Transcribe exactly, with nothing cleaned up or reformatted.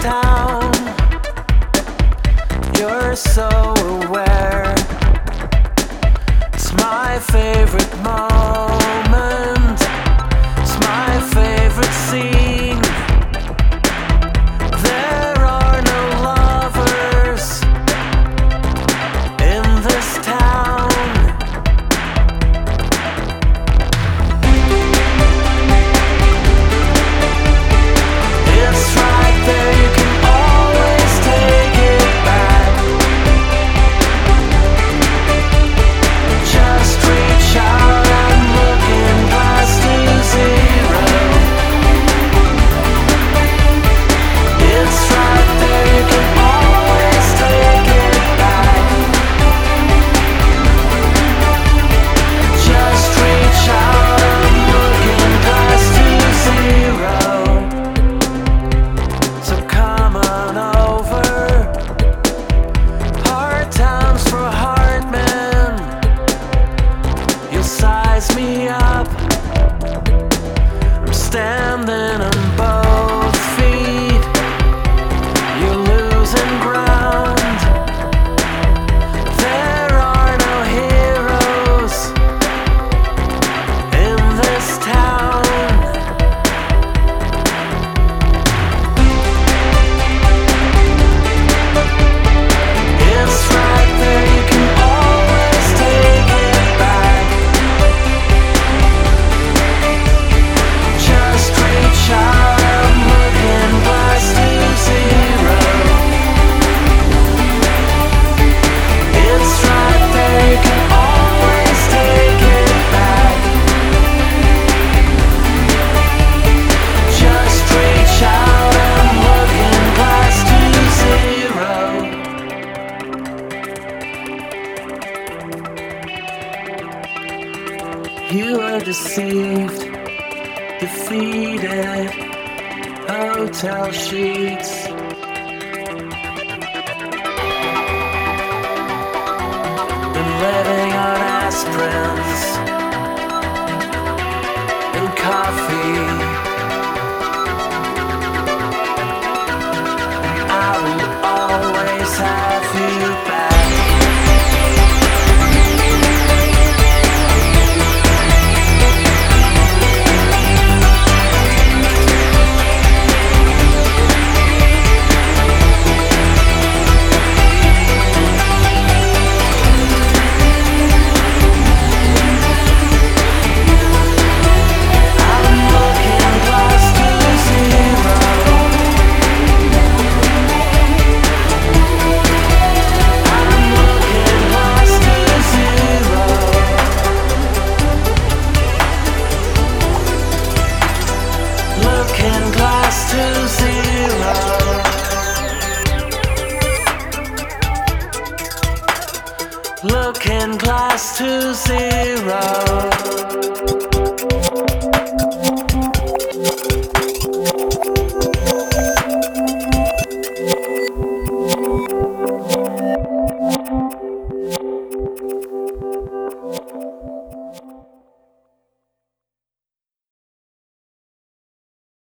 town. You're so aware. It's my favorite moment. It's my favorite scene. There are no lovers in this town. It's right there, you can always take it back. Just reach out and look in glass to zero. It's right there, you can always take it back. Just reach out and look in glass to zero. So come on over. Hard times for hard men. You'll size me up. I'm standing on both feet. You're losing ground. There are no heroes in this town. It's right there, you can always take it back. Just reach out and look in glass to zero. It's right there, you can always take it back. Just reach out and look in glass to zero. You are deceived, defeated, hotel sheets. Been living on aspirins and coffee. I will always have you back. I'm looking glass to zero. I'm looking glass to zero. Looking glass to zero. Looking glass to zero.